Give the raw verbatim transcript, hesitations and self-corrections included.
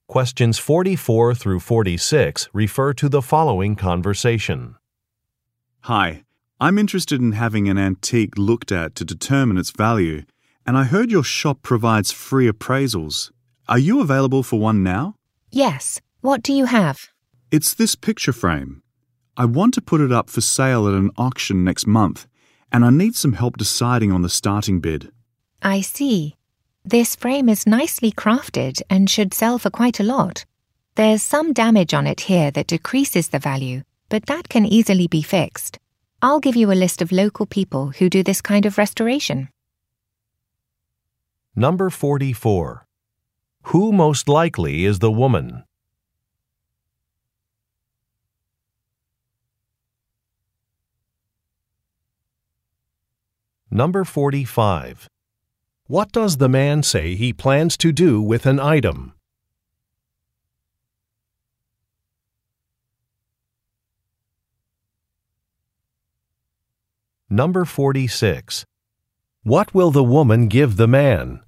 Questions forty-four through forty-six refer to the following conversation. Hi, I'm interested in having an antique looked at to determine its value, and I heard your shop provides free appraisals. Are you available for one now? Yes. What do you have? It's this picture frame. I want to put it up for sale at an auction next month, and I need some help deciding on the starting bid. I see. This frame is nicely crafted and should sell for quite a lot. There's some damage on it here that decreases the value, but that can easily be fixed. I'll give you a list of local people who do this kind of restoration. Number forty-four. Who most likely is the woman? Number forty-five. What does the man say he plans to do with an item? Number forty-six. What will the woman give the man?